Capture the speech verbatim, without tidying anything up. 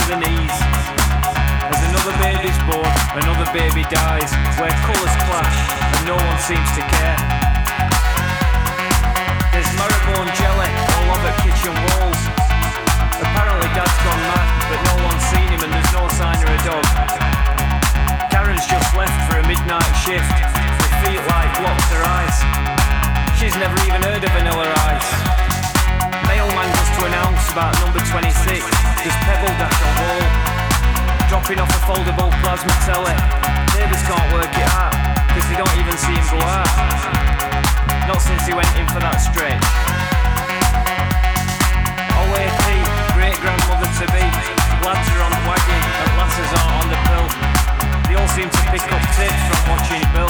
the knees. As another baby's born, another baby dies, where colours clash and no one seems to care. There's marrowbone jelly all over kitchen walls. Apparently dad's gone mad, but no one's seen him and there's no sign of a dog. Karen's just left for a midnight shift, her feet like blocked her eyes. She's never even heard of Vanilla Ice. Mailman goes to announce about number twenty-six, there's pebble dash on wall. Dropping off a foldable plasma telly. Neighbours can't work it out, cause they don't even see him go out. Not since he went in for that stretch. O A P, great-grandmother-to-be. Lads are on the wagon and lasses are on the pill. They all seem to pick up tips from watching Bill.